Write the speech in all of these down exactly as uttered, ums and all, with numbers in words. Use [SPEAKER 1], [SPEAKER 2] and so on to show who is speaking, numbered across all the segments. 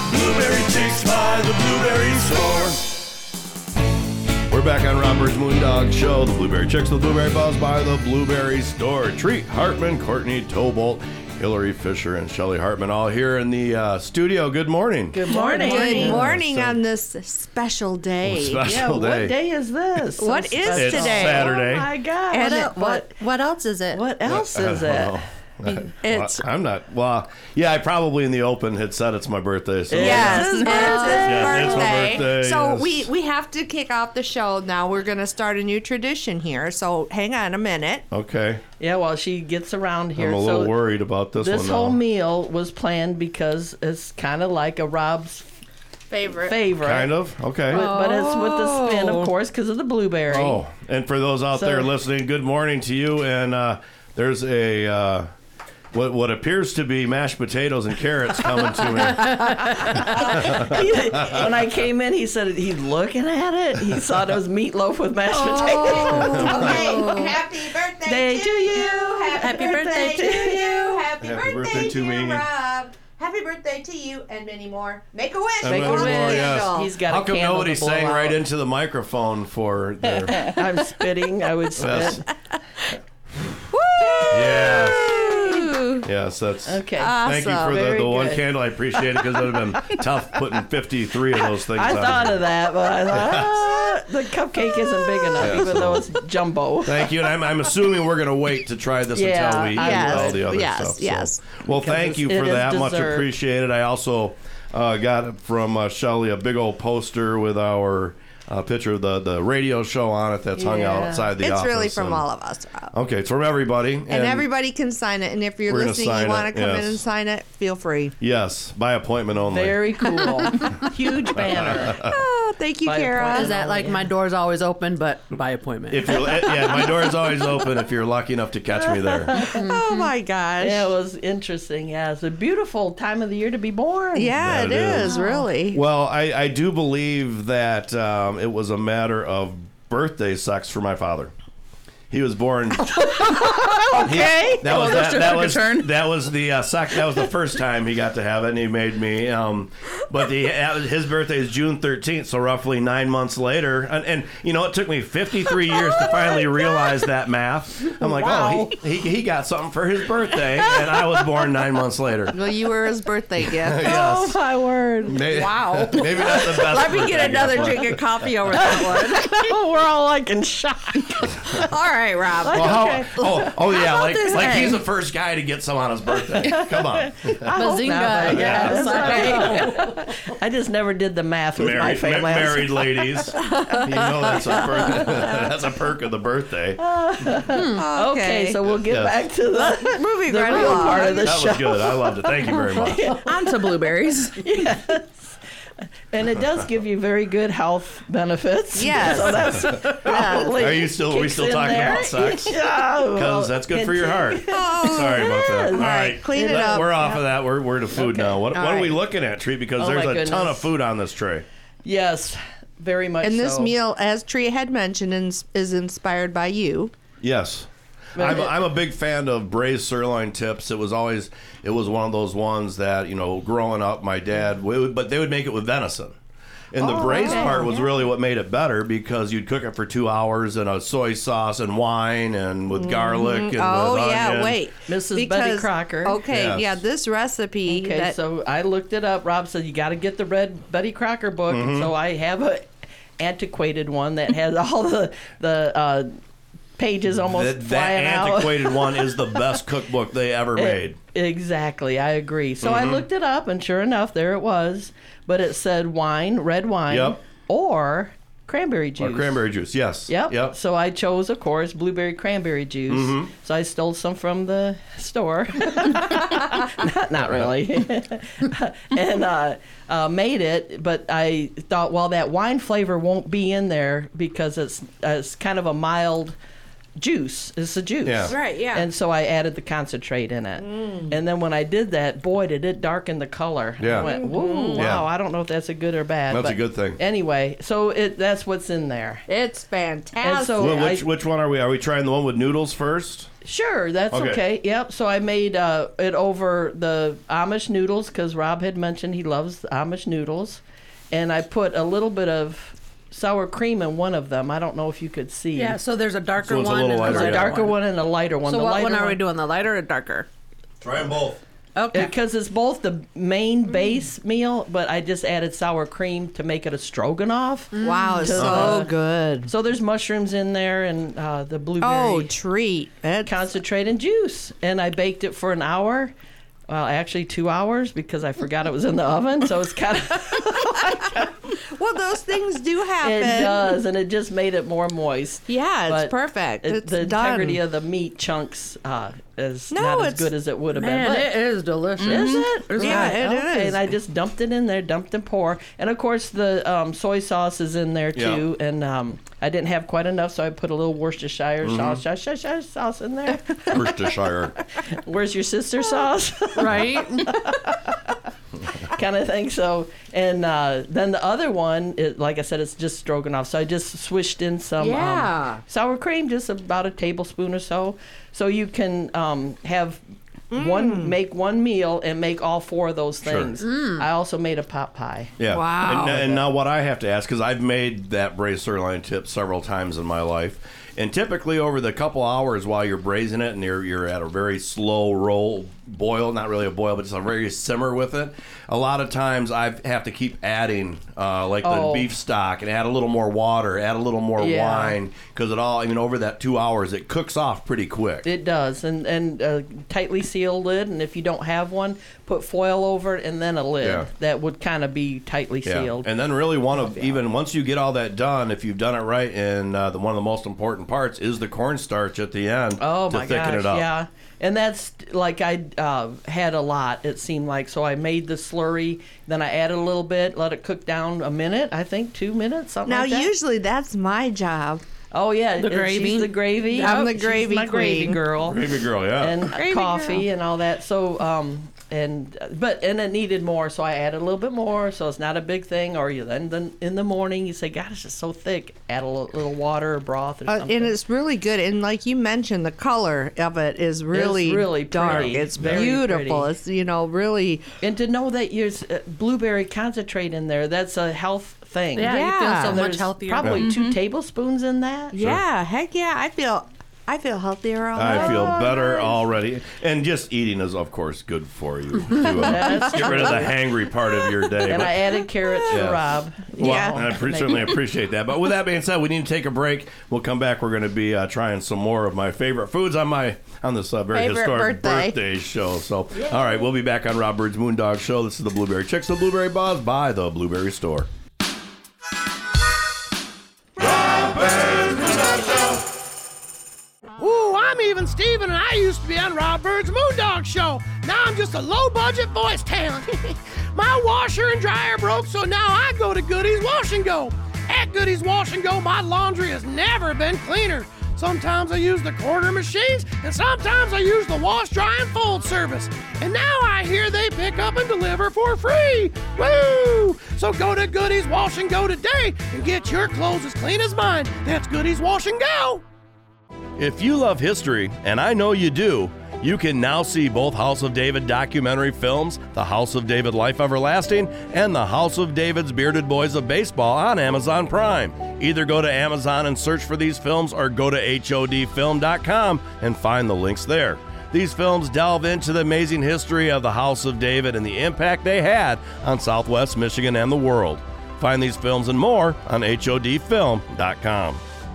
[SPEAKER 1] Blueberry Chicks by the Blueberry Store. We're back on Robert's Moondog Show. The Blueberry Chicks, the Blueberry Buzz by the Blueberry Store. Treat Hartman, Courtney Tobolt, Hillary Fisher, and Shelly Hartman all here in the uh, studio. Good morning.
[SPEAKER 2] Good morning.
[SPEAKER 3] Good morning
[SPEAKER 1] So-
[SPEAKER 3] on this special day.
[SPEAKER 1] Special
[SPEAKER 2] yeah,
[SPEAKER 1] day.
[SPEAKER 2] what day is this?
[SPEAKER 3] What
[SPEAKER 2] So
[SPEAKER 3] is
[SPEAKER 2] special.
[SPEAKER 1] It's
[SPEAKER 3] today?
[SPEAKER 1] Saturday.
[SPEAKER 2] Oh my God.
[SPEAKER 3] And
[SPEAKER 2] what,
[SPEAKER 3] it-
[SPEAKER 2] el-
[SPEAKER 3] what what else is it?
[SPEAKER 2] what else is
[SPEAKER 1] I
[SPEAKER 2] it?
[SPEAKER 1] don't know.
[SPEAKER 3] It's
[SPEAKER 1] Well, I'm not. Well, yeah, I probably in the open had said it's my birthday. So
[SPEAKER 3] yes,
[SPEAKER 2] It's his
[SPEAKER 3] it's his
[SPEAKER 2] birthday.
[SPEAKER 1] Yes, it's my birthday,
[SPEAKER 3] So
[SPEAKER 1] yes.
[SPEAKER 3] we we have to kick off the show now. We're gonna start a new tradition here. So hang on a minute.
[SPEAKER 1] Okay.
[SPEAKER 2] Yeah, well, she gets around here.
[SPEAKER 1] I'm a little
[SPEAKER 2] so
[SPEAKER 1] worried about this,
[SPEAKER 2] this
[SPEAKER 1] one
[SPEAKER 2] whole
[SPEAKER 1] now.
[SPEAKER 2] meal was planned because it's kind of like a Rob's
[SPEAKER 3] Favorite.
[SPEAKER 2] favorite.
[SPEAKER 1] Kind of. Okay.
[SPEAKER 2] But, but it's with the spin,
[SPEAKER 3] Oh.
[SPEAKER 2] of course, because of the blueberry.
[SPEAKER 1] Oh, and for those out
[SPEAKER 2] So-
[SPEAKER 1] there listening, good morning to you. And uh, there's a uh, what what appears to be mashed potatoes and carrots coming to me.
[SPEAKER 2] He- when I came in, he said he's looking at it. He thought it was meatloaf with mashed
[SPEAKER 3] Oh.
[SPEAKER 2] potatoes.
[SPEAKER 3] Okay.
[SPEAKER 4] Happy birthday
[SPEAKER 2] Day
[SPEAKER 4] to you. Happy, birthday, to you. Happy,
[SPEAKER 1] Happy
[SPEAKER 4] birthday,
[SPEAKER 1] birthday to
[SPEAKER 4] to
[SPEAKER 1] me.
[SPEAKER 4] Rob. Happy birthday to you and many more. Make a wish.
[SPEAKER 1] And
[SPEAKER 2] Make
[SPEAKER 1] many
[SPEAKER 2] a
[SPEAKER 1] more,
[SPEAKER 2] wish.
[SPEAKER 1] yes.
[SPEAKER 2] He's got
[SPEAKER 1] How
[SPEAKER 2] a
[SPEAKER 1] come
[SPEAKER 2] candle
[SPEAKER 1] nobody
[SPEAKER 2] to blow
[SPEAKER 1] sang
[SPEAKER 2] out.
[SPEAKER 1] right into the microphone for their
[SPEAKER 2] I'm spitting. I would spit.
[SPEAKER 1] Yes.
[SPEAKER 3] Woo!
[SPEAKER 1] Yes. Yes, that's
[SPEAKER 2] Okay.
[SPEAKER 1] Thank you for the,
[SPEAKER 2] Very
[SPEAKER 1] the one
[SPEAKER 2] good.
[SPEAKER 1] candle. I appreciate it because it would have been tough putting fifty-three of those things
[SPEAKER 2] I
[SPEAKER 1] on.
[SPEAKER 2] thought of that, but I thought ah, the cupcake isn't big enough,
[SPEAKER 1] Yeah,
[SPEAKER 2] even
[SPEAKER 1] so-
[SPEAKER 2] though it's jumbo.
[SPEAKER 1] Thank you, and I'm, I'm assuming we're going to wait to try this
[SPEAKER 2] Yeah,
[SPEAKER 1] until we eat
[SPEAKER 2] I
[SPEAKER 1] all
[SPEAKER 3] will.
[SPEAKER 1] the other
[SPEAKER 3] Yes,
[SPEAKER 1] stuff. so.
[SPEAKER 3] yes.
[SPEAKER 1] Well,
[SPEAKER 2] Because
[SPEAKER 1] thank you
[SPEAKER 2] it
[SPEAKER 1] for
[SPEAKER 2] is
[SPEAKER 1] that. Much
[SPEAKER 2] dessert.
[SPEAKER 1] appreciated. I also uh, got from uh, Shelly a big old poster with our uh, picture of the, the radio show on it that's hung out
[SPEAKER 2] Yeah.
[SPEAKER 1] outside the
[SPEAKER 3] It's
[SPEAKER 1] office.
[SPEAKER 3] really from
[SPEAKER 1] and-
[SPEAKER 3] all of us, Rob.
[SPEAKER 1] Okay, it's from everybody. And,
[SPEAKER 3] And everybody can sign it. And if you're
[SPEAKER 1] We're gonna
[SPEAKER 3] listening,
[SPEAKER 1] sign
[SPEAKER 3] you want
[SPEAKER 1] it,
[SPEAKER 3] to come in
[SPEAKER 1] yes.
[SPEAKER 3] and sign it, feel free.
[SPEAKER 1] Yes, by appointment only.
[SPEAKER 2] Very cool. Huge banner.
[SPEAKER 3] Oh, thank you,
[SPEAKER 2] By
[SPEAKER 3] Kara.
[SPEAKER 2] appointment.
[SPEAKER 5] Is that like my door's always open, but by appointment?
[SPEAKER 1] If you're, yeah, my door is always open if you're lucky enough to catch me there.
[SPEAKER 3] Oh my gosh.
[SPEAKER 2] Yeah, it was interesting. Yeah, it's a beautiful time of the year to be born.
[SPEAKER 3] Yeah,
[SPEAKER 1] That
[SPEAKER 3] it
[SPEAKER 1] it
[SPEAKER 3] is,
[SPEAKER 1] is.
[SPEAKER 3] really.
[SPEAKER 1] Well, I, I do believe that um, it was a matter of birthday sex for my father. He was born.
[SPEAKER 2] Okay.
[SPEAKER 1] That was that,
[SPEAKER 5] took
[SPEAKER 1] that
[SPEAKER 5] a
[SPEAKER 1] was
[SPEAKER 5] turn.
[SPEAKER 1] that was the uh, sec- that was the first time he got to have it, and he made me. Um, but the uh, his birthday is June thirteenth, so roughly nine months later, and, and you know it took me fifty-three years to finally realize that math. I'm like,
[SPEAKER 2] Wow.
[SPEAKER 1] oh, he, he he got something for his birthday, and I was born nine months later.
[SPEAKER 3] Well, you were his birthday gift.
[SPEAKER 1] Yes.
[SPEAKER 2] Oh my word.
[SPEAKER 1] May-
[SPEAKER 3] Wow.
[SPEAKER 1] Maybe not the best.
[SPEAKER 3] Let me
[SPEAKER 1] birthday
[SPEAKER 3] get another
[SPEAKER 1] gift, but-
[SPEAKER 3] drink of coffee over that
[SPEAKER 2] Oh, we're all like in shock.
[SPEAKER 3] one. All right, Rob.
[SPEAKER 1] Well, how,
[SPEAKER 2] Okay.
[SPEAKER 1] oh, oh yeah,
[SPEAKER 3] about
[SPEAKER 1] like
[SPEAKER 3] this
[SPEAKER 1] like
[SPEAKER 3] egg?
[SPEAKER 1] he's the first guy to get some on his birthday. Come on,
[SPEAKER 2] I hope
[SPEAKER 5] Bazinga,
[SPEAKER 2] not, but
[SPEAKER 5] yes.
[SPEAKER 2] yeah. I just never did the math with my
[SPEAKER 1] married,
[SPEAKER 2] family.
[SPEAKER 1] ma- married ladies. You know that's a perk, that's a perk of the birthday.
[SPEAKER 2] Okay, so we'll get
[SPEAKER 1] Yes.
[SPEAKER 2] back to the,
[SPEAKER 3] moving
[SPEAKER 2] the
[SPEAKER 3] right
[SPEAKER 2] real
[SPEAKER 3] along.
[SPEAKER 2] part of the
[SPEAKER 1] That
[SPEAKER 2] show.
[SPEAKER 1] was good. I loved it. Thank you very much.
[SPEAKER 5] On to blueberries.
[SPEAKER 2] And it does give you very good health benefits.
[SPEAKER 3] Yes.
[SPEAKER 2] So that's probably
[SPEAKER 1] Are you still? Are we
[SPEAKER 2] kicks
[SPEAKER 1] still
[SPEAKER 2] in
[SPEAKER 1] talking
[SPEAKER 2] there.
[SPEAKER 1] about sex?
[SPEAKER 2] Yeah. well,
[SPEAKER 1] Because that's good for your heart.
[SPEAKER 3] Oh,
[SPEAKER 1] Sorry about that. All
[SPEAKER 3] right,
[SPEAKER 1] right,
[SPEAKER 3] clean it
[SPEAKER 1] Let-
[SPEAKER 3] up.
[SPEAKER 1] We're off of that. We're we're to food
[SPEAKER 2] Okay.
[SPEAKER 1] now. What
[SPEAKER 3] All
[SPEAKER 1] what are we
[SPEAKER 3] right.
[SPEAKER 1] looking at, Tree? Because
[SPEAKER 2] Oh,
[SPEAKER 1] there's
[SPEAKER 2] my
[SPEAKER 1] a ton
[SPEAKER 2] goodness.
[SPEAKER 1] of food on this tray.
[SPEAKER 2] Yes, very much
[SPEAKER 3] And this
[SPEAKER 2] so.
[SPEAKER 3] meal, as Tree had mentioned, is, is inspired by you.
[SPEAKER 1] Yes.
[SPEAKER 2] But
[SPEAKER 1] I'm,
[SPEAKER 2] it-
[SPEAKER 1] I'm a big fan of braised sirloin tips. It was always it was one of those ones that you know growing up my dad would, but they would make it with venison. And the
[SPEAKER 2] Oh,
[SPEAKER 1] braised
[SPEAKER 2] okay.
[SPEAKER 1] part was really what made it better because you'd cook it for two hours in a soy sauce and wine and with garlic and
[SPEAKER 3] Oh,
[SPEAKER 1] with
[SPEAKER 3] yeah,
[SPEAKER 1] onion.
[SPEAKER 3] wait.
[SPEAKER 2] Missus Betty Crocker.
[SPEAKER 3] Okay,
[SPEAKER 1] Yes.
[SPEAKER 3] yeah, this recipe.
[SPEAKER 2] Okay,
[SPEAKER 3] that,
[SPEAKER 2] so I looked it up. Rob said you got to get the red Betty Crocker book.
[SPEAKER 1] Mm-hmm.
[SPEAKER 2] So I have a antiquated one that has all the the uh, pages almost
[SPEAKER 1] That, that
[SPEAKER 2] flying out.
[SPEAKER 1] antiquated one is the best cookbook they ever made.
[SPEAKER 2] Exactly, I agree. So
[SPEAKER 1] Mm-hmm.
[SPEAKER 2] I looked it up, and sure enough, there it was. But it said wine, red wine,
[SPEAKER 1] Yep.
[SPEAKER 2] or cranberry juice.
[SPEAKER 1] Or cranberry juice, yes.
[SPEAKER 2] Yep.
[SPEAKER 1] Yep.
[SPEAKER 2] So I chose, of course, blueberry cranberry juice.
[SPEAKER 1] Mm-hmm.
[SPEAKER 2] So I stole some from the store. not, not really. and uh, uh, made it, but I thought, well, that wine flavor won't be in there because it's, uh, it's kind of a mild juice. It's a juice.
[SPEAKER 1] Yeah.
[SPEAKER 3] Right, yeah.
[SPEAKER 2] And so I added the concentrate in it.
[SPEAKER 3] Mm.
[SPEAKER 2] And then when I did that, boy, did it darken the color.
[SPEAKER 1] Yeah.
[SPEAKER 2] I went, whoa,
[SPEAKER 1] Yeah.
[SPEAKER 2] wow, I don't know if that's a good or bad.
[SPEAKER 1] That's a
[SPEAKER 2] but
[SPEAKER 1] good thing.
[SPEAKER 2] Anyway, so it that's what's in there.
[SPEAKER 3] It's fantastic.
[SPEAKER 2] And so
[SPEAKER 1] Well,
[SPEAKER 2] I-
[SPEAKER 1] which which one are we? Are we trying the one with noodles first?
[SPEAKER 2] Sure, that's
[SPEAKER 1] Okay.
[SPEAKER 2] okay. Yep. So I made uh, it over the Amish noodles because Rob had mentioned he loves Amish noodles, and I put a little bit of sour cream in one of them. I don't know if you could see.
[SPEAKER 5] Yeah, so there's a darker
[SPEAKER 1] So it's a
[SPEAKER 5] one
[SPEAKER 1] little
[SPEAKER 5] and
[SPEAKER 1] lighter,
[SPEAKER 2] There's a
[SPEAKER 1] yeah.
[SPEAKER 2] darker one and a lighter one.
[SPEAKER 5] So
[SPEAKER 2] the
[SPEAKER 5] what
[SPEAKER 2] lighter
[SPEAKER 5] one are we
[SPEAKER 2] one,
[SPEAKER 5] doing? The lighter or darker?
[SPEAKER 1] Try them both.
[SPEAKER 5] Okay.
[SPEAKER 2] Because it's both the main base meal, but I just added sour cream to make it a stroganoff.
[SPEAKER 3] wow, it's
[SPEAKER 2] To,
[SPEAKER 3] so
[SPEAKER 2] uh,
[SPEAKER 3] good.
[SPEAKER 2] So there's mushrooms in there and uh, the blueberry
[SPEAKER 3] Oh, treat. It's,
[SPEAKER 2] concentrate and juice. And I baked it for an hour. Well, actually two hours because I forgot it was in the oven. So it's kind of,
[SPEAKER 3] well, those things do happen.
[SPEAKER 2] it does. And it just made it more moist.
[SPEAKER 3] Yeah, it's
[SPEAKER 2] But
[SPEAKER 3] perfect.
[SPEAKER 2] It-
[SPEAKER 3] It's
[SPEAKER 2] the
[SPEAKER 3] done.
[SPEAKER 2] integrity of the meat chunks uh, is
[SPEAKER 3] No,
[SPEAKER 2] not as
[SPEAKER 3] it's-
[SPEAKER 2] good as it would have
[SPEAKER 5] Man,
[SPEAKER 2] been. But
[SPEAKER 5] it is delicious.
[SPEAKER 2] is it?
[SPEAKER 3] Yeah,
[SPEAKER 2] Right.
[SPEAKER 3] it
[SPEAKER 2] okay.
[SPEAKER 3] is.
[SPEAKER 2] And I just dumped it in there, dumped and pour. And of course, the um, soy sauce is in there
[SPEAKER 1] Yeah.
[SPEAKER 2] too. And um, I didn't have quite enough, so I put a little Worcestershire
[SPEAKER 1] Mm-hmm.
[SPEAKER 2] sauce, Worcestershire sauce in there.
[SPEAKER 1] Worcestershire.
[SPEAKER 2] Where's your sister sauce?
[SPEAKER 5] Right?
[SPEAKER 2] kind of thing. So, and uh, then the other one, it, like I said, it's just stroganoff. So I just swished in some
[SPEAKER 3] Yeah.
[SPEAKER 2] um, sour cream, just about a tablespoon or so. So you can um, have one, make one meal and make all four of those
[SPEAKER 1] Sure.
[SPEAKER 2] things. I also made a pot pie.
[SPEAKER 1] Yeah.
[SPEAKER 3] Wow.
[SPEAKER 1] And, and now what I have to ask, because I've made that braised sirloin tip several times in my life, and typically over the couple hours while you're braising it and you're, you're at a very slow roll boil, not really a boil, but just a very simmer with it, a lot of times I have to keep adding uh, like the
[SPEAKER 2] Oh.
[SPEAKER 1] beef stock and add a little more water, add a little more
[SPEAKER 2] Yeah.
[SPEAKER 1] wine, because it all, I mean, over that two hours, it cooks off pretty quick.
[SPEAKER 2] It does, and and a tightly sealed lid. And if you don't have one, put foil over it and then a lid
[SPEAKER 1] Yeah.
[SPEAKER 2] that would kind of be tightly
[SPEAKER 1] Yeah.
[SPEAKER 2] sealed.
[SPEAKER 1] And then really one of, even once you get all that done, if you've done it right, and uh, the one of the most important parts is the cornstarch at the end
[SPEAKER 2] Oh
[SPEAKER 1] to
[SPEAKER 2] my
[SPEAKER 1] thicken
[SPEAKER 2] gosh,
[SPEAKER 1] it up.
[SPEAKER 2] yeah. And that's like I uh, had a lot, it seemed like. So I made the slurry, then I added a little bit, let it cook down a minute, I think two minutes, something
[SPEAKER 3] Now,
[SPEAKER 2] like that.
[SPEAKER 3] usually that's my job.
[SPEAKER 2] Oh yeah,
[SPEAKER 5] The
[SPEAKER 2] and
[SPEAKER 5] gravy?
[SPEAKER 2] She's the gravy.
[SPEAKER 3] I'm the
[SPEAKER 2] She's
[SPEAKER 3] gravy
[SPEAKER 2] my gravy
[SPEAKER 3] queen.
[SPEAKER 2] girl.
[SPEAKER 1] Gravy girl, yeah.
[SPEAKER 2] And
[SPEAKER 3] Gravy
[SPEAKER 2] coffee
[SPEAKER 3] girl.
[SPEAKER 2] and all that. So um and but and it needed more, so I added a little bit more. So it's not a big thing. Or you then then in the morning you say, God, it's just so thick. Add a little, little water or broth or
[SPEAKER 3] Uh,
[SPEAKER 2] something.
[SPEAKER 3] and it's really good. And like you mentioned, the color of it is really,
[SPEAKER 2] really
[SPEAKER 3] dark.
[SPEAKER 2] pretty.
[SPEAKER 3] It's
[SPEAKER 2] Very
[SPEAKER 3] beautiful.
[SPEAKER 2] pretty.
[SPEAKER 3] It's, you know, really.
[SPEAKER 2] And to know that there's uh, blueberry concentrate in there, that's a health thing.
[SPEAKER 5] Yeah, you
[SPEAKER 3] Yeah.
[SPEAKER 5] feel so much
[SPEAKER 2] There's
[SPEAKER 5] healthier.
[SPEAKER 2] Probably two tablespoons in that.
[SPEAKER 3] Yeah, heck yeah. I feel I feel healthier already.
[SPEAKER 1] I feel better already. And just eating is, of course, good for you. To, uh,
[SPEAKER 2] That's
[SPEAKER 1] get rid of the hangry part of your day.
[SPEAKER 2] And
[SPEAKER 1] But-
[SPEAKER 2] I added carrots
[SPEAKER 1] Yeah.
[SPEAKER 2] for Rob.
[SPEAKER 1] Well,
[SPEAKER 3] Yeah.
[SPEAKER 1] I pre- certainly appreciate that. But with that being said, we need to take a break. We'll come back. We're going to be uh, trying some more of my favorite foods on my on this uh, very
[SPEAKER 3] Favorite
[SPEAKER 1] historic
[SPEAKER 3] birthday.
[SPEAKER 1] show. So, all right, we'll be back on Rob Bird's Moondog Show. This is the Blueberry Chicks, the Blueberry Buzz by the Blueberry Store.
[SPEAKER 6] Ooh, I'm even Steven, and I used to be on Rob Bird's Moondog Show. Now I'm just a low-budget voice talent. My washer and dryer broke, so now I go to Goody's Wash and Go. At Goody's Wash and Go, my laundry has never been cleaner. Sometimes I use the quarter machines, and sometimes I use the wash, dry, and fold service. And now I hear they pick up and deliver for free. Woo! So go to Goody's Wash and Go today and get your clothes as clean as mine. That's Goody's Wash and Go.
[SPEAKER 1] If you love history, and I know you do, you can now see both House of David documentary films, The House of David Life Everlasting, and The House of David's Bearded Boys of Baseball on Amazon Prime. Either go to Amazon and search for these films or go to H O D film dot com and find the links there. These films delve into the amazing history of the House of David and the impact they had on Southwest Michigan and the world. Find these films and more on H O D film dot com.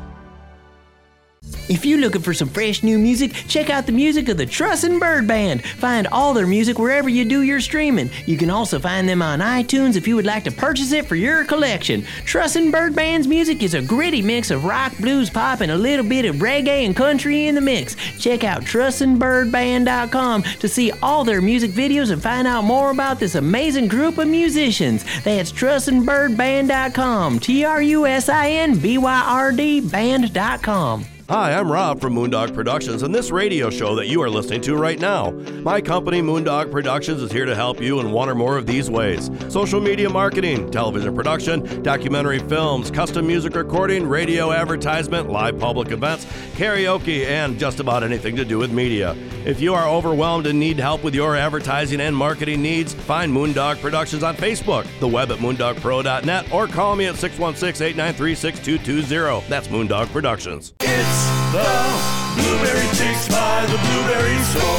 [SPEAKER 7] If you're looking for some fresh new music, check out the music of the Trussin' Bird Band. Find all their music wherever you do your streaming. You can also find them on iTunes if you would like to purchase it for your collection. Trussin' Bird Band's music is a gritty mix of rock, blues, pop, and a little bit of reggae and country in the mix. Check out Trussin' Bird Band dot com to see all their music videos and find out more about this amazing group of musicians. That's Trussin' Bird Band dot com, T R U S I N B Y R D band dot com.
[SPEAKER 1] Hi, I'm Rob from Moondog Productions and this radio show that you are listening to right now. My company, Moondog Productions, is here to help you in one or more of these ways. Social media marketing, television production, documentary films, custom music recording, radio advertisement, live public events, karaoke, and just about anything to do with media. If you are overwhelmed and need help with your advertising and marketing needs, find Moondog Productions on Facebook, the web at moondog pro dot net, or call me at six one six, eight nine three, six two two zero. That's Moondog Productions.
[SPEAKER 8] It's the Blueberry Chicks by the Blueberry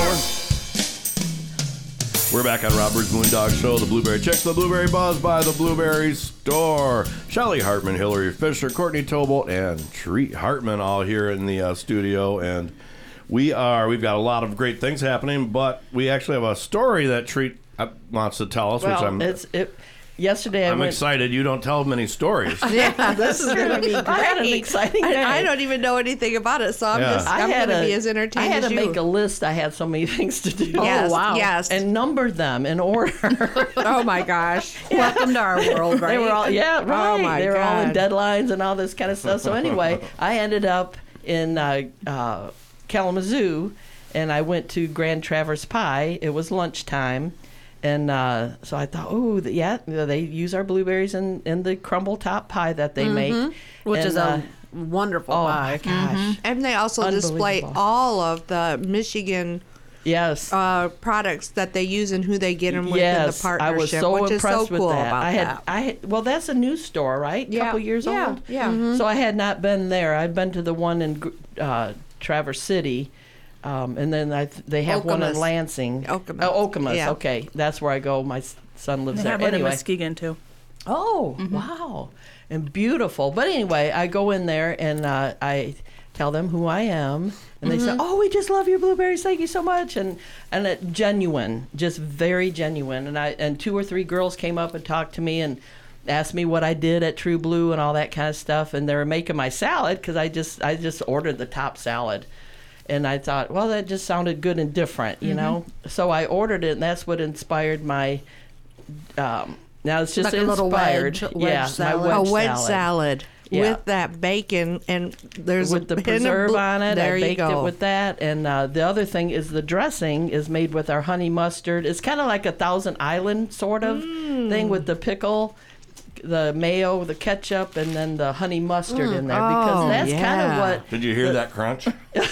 [SPEAKER 8] Store.
[SPEAKER 1] We're back on Robert's Moondog Show, the Blueberry Chicks, the Blueberry Buzz by the Blueberry Store. Shelly Hartman, Hillary Fisher, Courtney Tobolt, and Treat Hartman all here in the uh, studio. And we are, we've got a lot of great things happening, but we actually have a story that Treat uh, wants to tell us,
[SPEAKER 2] Well,
[SPEAKER 1] which I'm...
[SPEAKER 2] it's it. Yesterday I
[SPEAKER 1] I'm
[SPEAKER 2] went.
[SPEAKER 1] excited. You don't tell many stories.
[SPEAKER 3] Yeah, this is going to be
[SPEAKER 2] I had an
[SPEAKER 3] great.
[SPEAKER 2] exciting day.
[SPEAKER 3] I, I don't even know anything about it, so I'm
[SPEAKER 1] Yeah.
[SPEAKER 3] just
[SPEAKER 2] I
[SPEAKER 3] I'm
[SPEAKER 2] had
[SPEAKER 3] going to
[SPEAKER 2] a-
[SPEAKER 3] be as entertained
[SPEAKER 2] I had
[SPEAKER 3] as
[SPEAKER 2] to
[SPEAKER 3] you.
[SPEAKER 2] make a list. I had so many things to do.
[SPEAKER 3] Yes,
[SPEAKER 5] wow.
[SPEAKER 3] yes.
[SPEAKER 2] And number them in order.
[SPEAKER 3] Oh my gosh.
[SPEAKER 5] Welcome to our world, right?
[SPEAKER 2] They were all yeah, right.
[SPEAKER 3] Oh, my
[SPEAKER 2] they were all in
[SPEAKER 3] God.
[SPEAKER 2] deadlines and all this kind of stuff. So anyway, I ended up in uh, uh, Kalamazoo, and I went to Grand Traverse Pie. It was lunchtime. And uh, so I thought, oh, yeah, they use our blueberries in, in the crumble top pie that they make.
[SPEAKER 5] Which
[SPEAKER 2] And,
[SPEAKER 5] is
[SPEAKER 2] uh,
[SPEAKER 5] a wonderful
[SPEAKER 2] oh
[SPEAKER 5] pie.
[SPEAKER 2] my gosh.
[SPEAKER 3] And they also display
[SPEAKER 2] Unbelievable.
[SPEAKER 3] all of the Michigan
[SPEAKER 2] Yes.
[SPEAKER 3] uh, products that they use and who they get them with in the
[SPEAKER 2] yes,
[SPEAKER 3] partnership,
[SPEAKER 2] I was so
[SPEAKER 3] which
[SPEAKER 2] impressed
[SPEAKER 3] is so
[SPEAKER 2] with
[SPEAKER 3] cool
[SPEAKER 2] that.
[SPEAKER 3] about
[SPEAKER 2] I had,
[SPEAKER 3] that.
[SPEAKER 2] I had, well, that's a new store, right?
[SPEAKER 3] Yeah,
[SPEAKER 2] couple years
[SPEAKER 3] yeah,
[SPEAKER 2] old.
[SPEAKER 3] yeah. Mhm.
[SPEAKER 2] So I had not been there. I'd been to the one in uh, Traverse City, um, and then I, they have one in
[SPEAKER 3] Okemos.
[SPEAKER 2] Lansing.
[SPEAKER 3] Okemos.
[SPEAKER 2] Oh, Okemos.
[SPEAKER 3] Yeah.
[SPEAKER 2] Okay, that's where I go. My s- son lives
[SPEAKER 9] They
[SPEAKER 2] there.
[SPEAKER 9] have one in
[SPEAKER 2] Anyway.
[SPEAKER 9] Muskegon too.
[SPEAKER 2] Oh, wow. And beautiful. But anyway, I go in there and uh, I tell them who I am. And they say, oh, we just love your blueberries. Thank you so much. And and it, genuine, just very genuine. And I and two or three girls came up and talked to me and asked me what I did at True Blue and all that kind of stuff. And they were making my salad because I just I just ordered the top salad. And I thought, well, that just sounded good and different, you know? So I ordered it, and that's what inspired my... Um, now it's just
[SPEAKER 5] Like a little
[SPEAKER 2] inspired.
[SPEAKER 5] wedge- wedge
[SPEAKER 2] yeah,
[SPEAKER 5] salad.
[SPEAKER 2] my
[SPEAKER 3] a
[SPEAKER 2] wedge,
[SPEAKER 3] wedge
[SPEAKER 2] salad.
[SPEAKER 3] salad,
[SPEAKER 2] Yeah.
[SPEAKER 3] with that bacon, and there's
[SPEAKER 2] With
[SPEAKER 3] a
[SPEAKER 2] the
[SPEAKER 3] hint of
[SPEAKER 2] preserve
[SPEAKER 3] bl-
[SPEAKER 2] on it.
[SPEAKER 3] There
[SPEAKER 2] I
[SPEAKER 3] you
[SPEAKER 2] baked
[SPEAKER 3] go.
[SPEAKER 2] it with that. And uh, the other thing is the dressing is made with our honey mustard. It's kind of like a Thousand Island sort of
[SPEAKER 3] Mm.
[SPEAKER 2] thing with the pickle, the mayo, the ketchup, and then the honey mustard in there. Because
[SPEAKER 3] Oh,
[SPEAKER 2] that's kind
[SPEAKER 3] yeah.
[SPEAKER 2] of what...
[SPEAKER 1] Did you hear that crunch?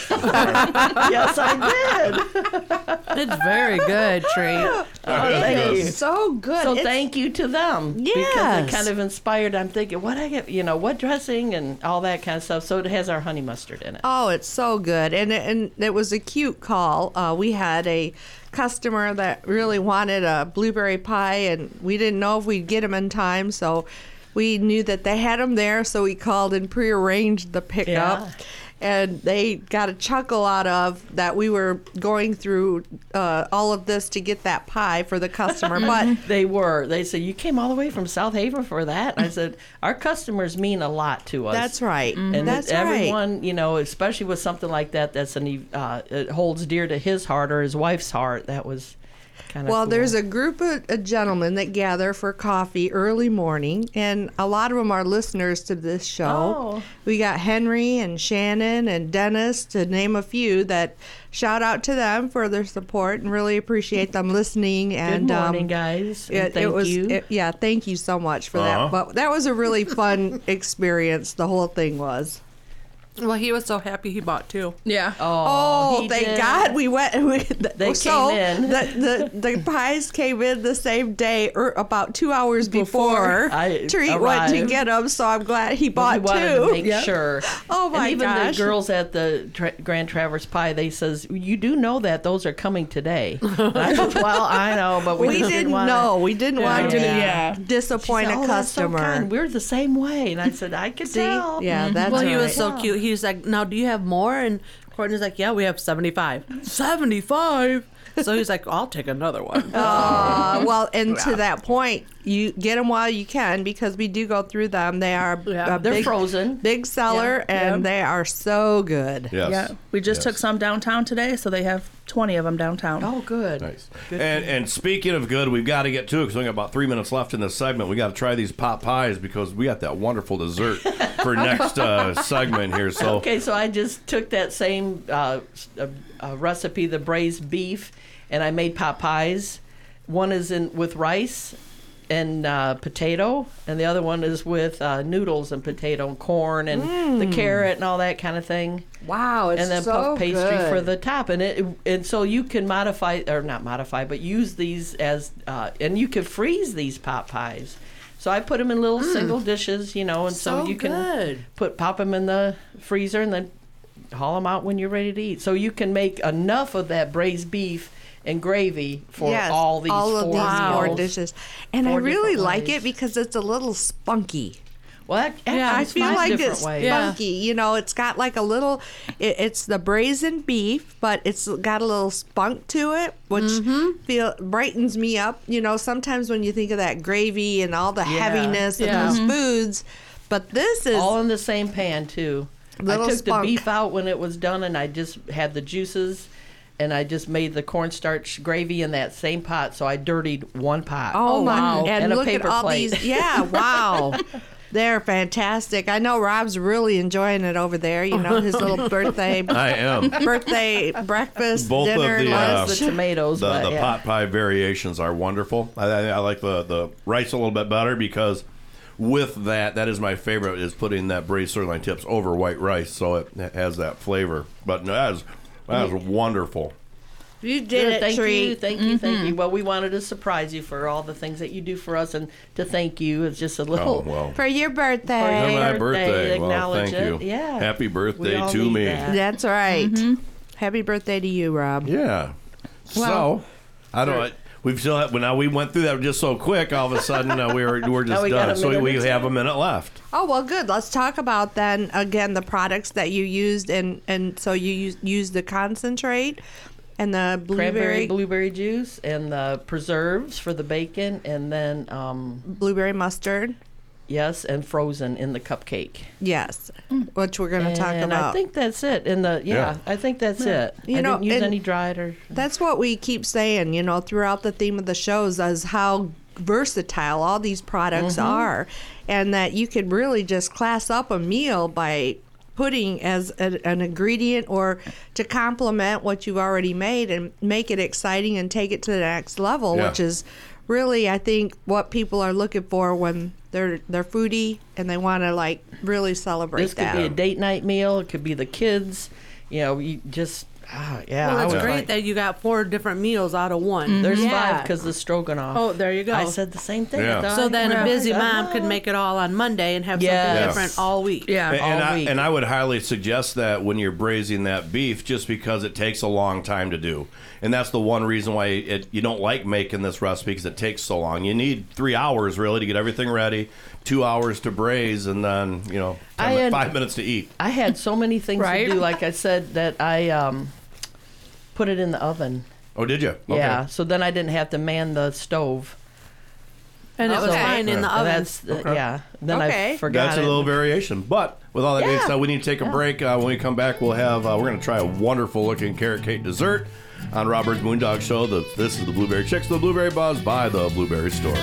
[SPEAKER 2] Yes, I did.
[SPEAKER 5] It's very good, Treat.
[SPEAKER 2] Oh, thank you.
[SPEAKER 3] So good.
[SPEAKER 2] So
[SPEAKER 3] It's-
[SPEAKER 2] thank you to them because
[SPEAKER 3] Yes.
[SPEAKER 2] it kind of inspired. I'm thinking, what I get, you know, what dressing and all that kind of stuff. So it has our honey mustard in it.
[SPEAKER 3] Oh, it's so good, and it- and it was a cute call. Uh, we had a customer that really wanted a blueberry pie, and we didn't know if we'd get them in time, so we knew that they had them there, so we called and prearranged the pickup.
[SPEAKER 2] Yeah.
[SPEAKER 3] And they got a chuckle out of that we were going through uh, all of this to get that pie for the customer. But
[SPEAKER 2] They were. They said, you came all the way from South Haven for that? And I said, our customers mean a lot to us.
[SPEAKER 3] that's right.
[SPEAKER 2] And
[SPEAKER 3] That's
[SPEAKER 2] that
[SPEAKER 3] right.
[SPEAKER 2] everyone, you know, especially with something like that, that's an uh, it holds dear to his heart or his wife's heart. That was kind of
[SPEAKER 3] Well,
[SPEAKER 2] cool.
[SPEAKER 3] there's a group of uh, gentlemen that gather for coffee early morning, and a lot of them are listeners to this show.
[SPEAKER 2] Oh.
[SPEAKER 3] We got Henry and Shannon and Dennis, to name a few, that shout out to them for their support and really appreciate them listening.
[SPEAKER 2] Good
[SPEAKER 3] And
[SPEAKER 2] morning,
[SPEAKER 3] um,
[SPEAKER 2] guys. and
[SPEAKER 3] It,
[SPEAKER 2] thank
[SPEAKER 3] it was,
[SPEAKER 2] you.
[SPEAKER 3] it- yeah, thank you so much for
[SPEAKER 1] Uh-huh.
[SPEAKER 3] that. But that was a really fun experience. The whole thing was.
[SPEAKER 5] Well, he was so happy he bought two.
[SPEAKER 9] Yeah.
[SPEAKER 3] Oh,
[SPEAKER 2] he
[SPEAKER 3] thank
[SPEAKER 2] did.
[SPEAKER 3] God we went. We,
[SPEAKER 2] They
[SPEAKER 3] so
[SPEAKER 2] came in.
[SPEAKER 3] The, the the pies came in the same day, or about two hours before.
[SPEAKER 2] I
[SPEAKER 3] Treat went to
[SPEAKER 2] arrived.
[SPEAKER 3] get them, so I'm glad he
[SPEAKER 2] But
[SPEAKER 3] bought
[SPEAKER 2] he wanted
[SPEAKER 3] two.
[SPEAKER 2] to make sure.
[SPEAKER 3] Oh, my
[SPEAKER 2] And even
[SPEAKER 3] gosh.
[SPEAKER 2] the girls at the tra- Grand Traverse Pie, they says, you do know that those are coming today. And I said, well, I know, but we,
[SPEAKER 3] we
[SPEAKER 2] just
[SPEAKER 3] didn't
[SPEAKER 2] didn't want
[SPEAKER 3] know. We didn't want to
[SPEAKER 2] Yeah.
[SPEAKER 3] disappoint
[SPEAKER 2] Said,
[SPEAKER 3] a
[SPEAKER 2] oh, that's so
[SPEAKER 3] customer.
[SPEAKER 2] kind. We're the same way. And I said, I could
[SPEAKER 3] See?
[SPEAKER 2] tell.
[SPEAKER 3] Yeah, that's
[SPEAKER 5] Well, he
[SPEAKER 3] right.
[SPEAKER 5] was so cute. He was like, now, do you have more? And Courtney's like, yeah, we have seventy-five. seventy-five? So he's like, I'll take another one.
[SPEAKER 3] Uh, well, and to that point, you get them while you can, because we do go through them. They are
[SPEAKER 5] Yeah.
[SPEAKER 3] a
[SPEAKER 2] They're
[SPEAKER 3] big,
[SPEAKER 2] frozen.
[SPEAKER 3] big seller,
[SPEAKER 9] Yeah.
[SPEAKER 3] and
[SPEAKER 9] Yeah.
[SPEAKER 3] they are so good.
[SPEAKER 1] Yes.
[SPEAKER 9] Yeah. We just
[SPEAKER 1] Yes.
[SPEAKER 9] took some downtown today, so they have twenty of them downtown.
[SPEAKER 2] Oh, good.
[SPEAKER 1] Nice.
[SPEAKER 2] Good
[SPEAKER 1] And and speaking of good, we've got to get to it because we only got about three minutes left in this segment. We got to try these pot pies because we got that wonderful dessert for next uh, segment here. So
[SPEAKER 2] Okay, so I just took that same uh, s- uh, uh, recipe, the braised beef, and I made pot pies. One is in with rice and uh, potato, and the other one is with uh, noodles and potato and corn and the carrot and all that kind of thing.
[SPEAKER 3] Wow, it's
[SPEAKER 2] And then
[SPEAKER 3] so
[SPEAKER 2] puff pastry
[SPEAKER 3] good.
[SPEAKER 2] for the top, and it and so you can modify or not modify, but use these as uh, and you can freeze these pot pies. So I put them in little single dishes, you know, and so,
[SPEAKER 5] So
[SPEAKER 2] you can
[SPEAKER 5] good.
[SPEAKER 2] put pop them in the freezer and then haul them out when you're ready to eat. So you can make enough of that braised beef and gravy for
[SPEAKER 3] Yes,
[SPEAKER 2] all these
[SPEAKER 3] all of
[SPEAKER 2] four
[SPEAKER 3] these four
[SPEAKER 2] meals.
[SPEAKER 3] dishes. And
[SPEAKER 2] Four
[SPEAKER 3] I really
[SPEAKER 2] different
[SPEAKER 3] like
[SPEAKER 2] ways.
[SPEAKER 3] it because it's a little spunky.
[SPEAKER 2] Well, that,
[SPEAKER 5] Yeah,
[SPEAKER 3] I
[SPEAKER 2] it's
[SPEAKER 3] feel
[SPEAKER 2] five
[SPEAKER 3] like
[SPEAKER 2] different
[SPEAKER 3] it's
[SPEAKER 2] ways.
[SPEAKER 5] Yeah.
[SPEAKER 3] spunky. You know, it's got like a little, it, it's the braised beef, but it's got a little spunk to it, which
[SPEAKER 2] Mm-hmm.
[SPEAKER 3] feel brightens me up. You know, sometimes when you think of that gravy and all the
[SPEAKER 2] Yeah.
[SPEAKER 3] heaviness
[SPEAKER 5] Yeah.
[SPEAKER 3] of those foods, but this is
[SPEAKER 2] All in the same pan too.
[SPEAKER 3] Little
[SPEAKER 2] I took
[SPEAKER 3] spunk.
[SPEAKER 2] the beef out when it was done, and I just had the juices, and I just made the cornstarch gravy in that same pot. So I dirtied one pot.
[SPEAKER 3] Oh, my!
[SPEAKER 5] wow.
[SPEAKER 3] And,
[SPEAKER 2] And a
[SPEAKER 3] look at
[SPEAKER 2] paper
[SPEAKER 3] all
[SPEAKER 2] plate.
[SPEAKER 3] these. Yeah, wow. They're fantastic. I know Rob's really enjoying it over there. You know, his little birthday
[SPEAKER 1] I am.
[SPEAKER 3] birthday breakfast,
[SPEAKER 1] Both of
[SPEAKER 3] dinner,
[SPEAKER 1] the,
[SPEAKER 3] lunch.
[SPEAKER 1] uh,
[SPEAKER 2] the tomatoes,
[SPEAKER 1] The,
[SPEAKER 2] but
[SPEAKER 1] the
[SPEAKER 2] yeah.
[SPEAKER 1] pot pie variations are wonderful. I, I, I like the, the rice a little bit better because with that, that is my favorite, is putting that braised sirloin tips over white rice so it has that flavor. But no, that is, that is wonderful.
[SPEAKER 3] You did
[SPEAKER 2] Good,
[SPEAKER 3] it,
[SPEAKER 2] thank
[SPEAKER 3] Tree.
[SPEAKER 2] you, thank you, thank you. Well, we wanted to surprise you for all the things that you do for us, and to thank you. It's just a
[SPEAKER 1] Oh,
[SPEAKER 2] little.
[SPEAKER 1] well.
[SPEAKER 3] For your
[SPEAKER 2] For
[SPEAKER 3] birthday.
[SPEAKER 1] For
[SPEAKER 2] your
[SPEAKER 1] my
[SPEAKER 2] birthday,
[SPEAKER 1] birthday. Well,
[SPEAKER 2] acknowledge
[SPEAKER 1] thank you.
[SPEAKER 2] it. Yeah.
[SPEAKER 1] Happy
[SPEAKER 2] We
[SPEAKER 1] birthday
[SPEAKER 2] all
[SPEAKER 1] to
[SPEAKER 2] need
[SPEAKER 1] me.
[SPEAKER 2] that.
[SPEAKER 3] That's right. Happy birthday to you, Rob.
[SPEAKER 1] Yeah.
[SPEAKER 3] Well-
[SPEAKER 1] so, I don't know. We've still have, well, now we went through that just so quick. All of a sudden, uh, we were we're just
[SPEAKER 2] we got
[SPEAKER 1] done.
[SPEAKER 2] a
[SPEAKER 1] So
[SPEAKER 2] minute
[SPEAKER 1] we
[SPEAKER 2] or two.
[SPEAKER 1] have a minute left.
[SPEAKER 3] Oh, well, good. Let's talk about then, again, the products that you used. And, and so you use, used the concentrate and the
[SPEAKER 2] Cranberry
[SPEAKER 3] blueberry,
[SPEAKER 2] blueberry juice and the preserves for the bacon, and then um,
[SPEAKER 3] blueberry mustard.
[SPEAKER 2] yes, and frozen in the cupcake.
[SPEAKER 3] Yes, which we're going to talk
[SPEAKER 2] And
[SPEAKER 3] about.
[SPEAKER 2] I think that's it. In the yeah,
[SPEAKER 1] Yeah.
[SPEAKER 2] I think that's it.
[SPEAKER 3] You
[SPEAKER 2] I
[SPEAKER 3] know,
[SPEAKER 2] didn't use
[SPEAKER 3] and-
[SPEAKER 2] any dried or.
[SPEAKER 3] That's what we keep saying, you know, throughout the theme of the shows is how versatile all these products are, and that you could really just class up a meal by putting as a, an ingredient or to complement what you've already made and make it exciting and take it to the next level,
[SPEAKER 1] Yeah.
[SPEAKER 3] which is really, I think, what people are looking for when they're they're foodie and they want to like really celebrate
[SPEAKER 2] This could
[SPEAKER 3] that.
[SPEAKER 2] be a date night meal. It could be the kids. You know, you just ah, yeah.
[SPEAKER 5] Well,
[SPEAKER 2] I
[SPEAKER 5] that's
[SPEAKER 2] was
[SPEAKER 5] great
[SPEAKER 2] like,
[SPEAKER 5] that you got four different meals out of one.
[SPEAKER 2] There's
[SPEAKER 5] Yeah.
[SPEAKER 2] five because the stroganoff.
[SPEAKER 5] Oh, there you go.
[SPEAKER 2] I said the same thing.
[SPEAKER 1] Yeah.
[SPEAKER 2] I thought,
[SPEAKER 5] So then a
[SPEAKER 2] yeah,
[SPEAKER 5] busy
[SPEAKER 2] I
[SPEAKER 5] mom
[SPEAKER 2] know.
[SPEAKER 5] could make it all on Monday and have
[SPEAKER 2] Yes.
[SPEAKER 5] something different all week.
[SPEAKER 9] Yeah.
[SPEAKER 1] And, and
[SPEAKER 2] all
[SPEAKER 1] I,
[SPEAKER 2] week.
[SPEAKER 1] and I would highly suggest that when you're braising that beef, just because it takes a long time to do. And that's the one reason why it, you don't like making this recipe, because it takes so long. You need three hours, really, to get everything ready, two hours to braise, and then, you know, ten,
[SPEAKER 2] I had-
[SPEAKER 1] five minutes to eat.
[SPEAKER 2] I had so many things
[SPEAKER 9] Right.
[SPEAKER 2] to do. Like I said, that I um, put it in the oven.
[SPEAKER 1] Oh, did you? Okay.
[SPEAKER 2] Yeah. So then I didn't have to man the stove.
[SPEAKER 5] And it was
[SPEAKER 3] Okay.
[SPEAKER 5] fine in the
[SPEAKER 2] And
[SPEAKER 5] oven.
[SPEAKER 2] That's uh, yeah. Then
[SPEAKER 3] Okay.
[SPEAKER 2] I forgot
[SPEAKER 1] That's a
[SPEAKER 2] it.
[SPEAKER 1] little variation. But with all that being
[SPEAKER 2] Yeah.
[SPEAKER 1] said, we need to take a break. Uh, when we come back, we'll have, uh, we're going to try a wonderful looking carrot cake dessert on Robert's Moondog Show. The, this is the Blueberry Chicks, the Blueberry Buzz by the Blueberry Store.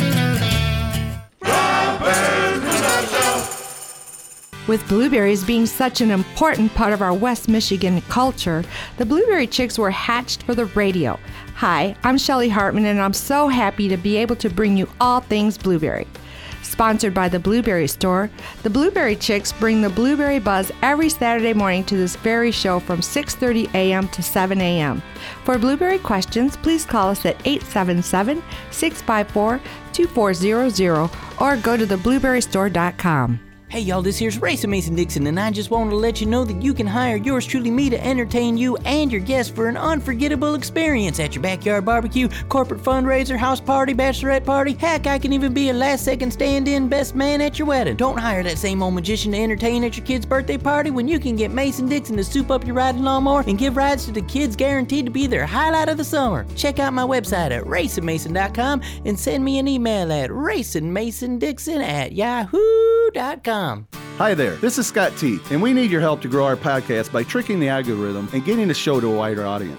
[SPEAKER 10] With blueberries being such an important part of our West Michigan culture, the Blueberry Chicks were hatched for the radio. Hi, I'm Shelly Hartman, and I'm so happy to be able to bring you all things blueberry. Sponsored by the Blueberry Store, the Blueberry Chicks bring the Blueberry Buzz every Saturday morning to this very show from six thirty a.m. to seven a.m. For blueberry questions, please call us at eight seven seven, six five four, two four zero zero or go to the blueberry store dot com.
[SPEAKER 7] Hey y'all, this here's Rayson Mason Dixon, and I just wanted to let you know that you can hire yours truly me to entertain you and your guests for an unforgettable experience at your backyard barbecue, corporate fundraiser, house party, bachelorette party. Heck, I can even be a last second stand-in best man at your wedding. Don't hire that same old magician to entertain at your kid's birthday party when you can get Mason Dixon to soup up your riding lawnmower and give rides to the kids guaranteed to be their highlight of the summer. Check out my website at rayson mason dot com and send me an email at rayson mason dixon at yahoo dot com.
[SPEAKER 11] Hi there, this is Scott T, and we need your help to grow our podcast by tricking the algorithm and getting the show to a wider audience.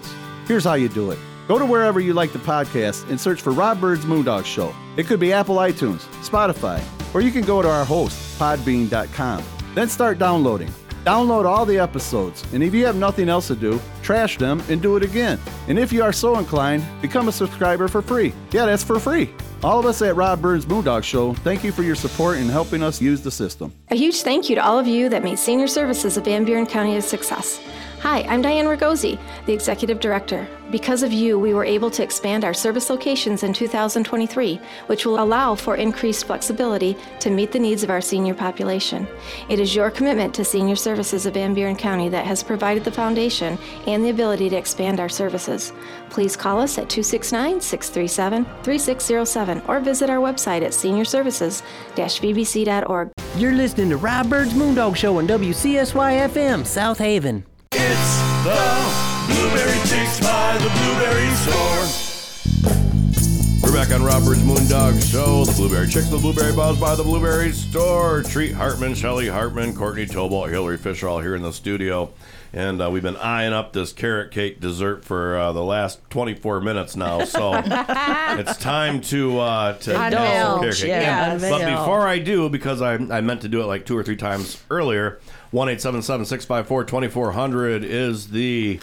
[SPEAKER 9] Here's how you do it. Go to wherever you like the podcast and search for Rob Bird's Moondog Show. It could be Apple iTunes, Spotify, or you can go to our host, podbean dot com. Then start downloading. Download all the episodes, and if you have nothing else to do, trash them and do it again. And if you are so inclined, become a subscriber for free. Yeah, that's for free. All of us at Rob Bird's Moondog Show, thank you for your support in helping us use the system.
[SPEAKER 11] A huge thank you to all of you that made Senior Services of Van Buren County a success. Hi, I'm Diane Ragosi, the Executive Director. Because of you, we were able to expand our service locations in two thousand twenty-three, which will allow for increased flexibility to meet the needs of our senior population. It is your commitment to Senior Services of Van Buren County that has provided the foundation and the ability to expand our services. Please call us at two six nine, six three seven, three six zero seven or visit our website at senior services dash v b c dot org.
[SPEAKER 7] You're listening to Rob Bird's Moondog Show on W C S Y F M, South Haven.
[SPEAKER 8] It's the Blueberry Chicks by the Blueberry Store.
[SPEAKER 1] We're back on Rob Bird's Moondog Show. The Blueberry Chicks, the Blueberry Buzz by the Blueberry Store. Treat Hartman, Shelley Hartman, Courtney Tobalt, Hillary Fisher all here in the studio. And uh, we've been eyeing up this carrot cake dessert for uh, the last twenty-four minutes now. So it's time to uh, to
[SPEAKER 2] Unveil.
[SPEAKER 1] carrot cake.
[SPEAKER 2] Yeah,
[SPEAKER 1] And- but
[SPEAKER 2] unveil.
[SPEAKER 1] before I do, because I, I meant to do it like two or three times earlier, one eight seven seven, six five four, two four zero zero is the...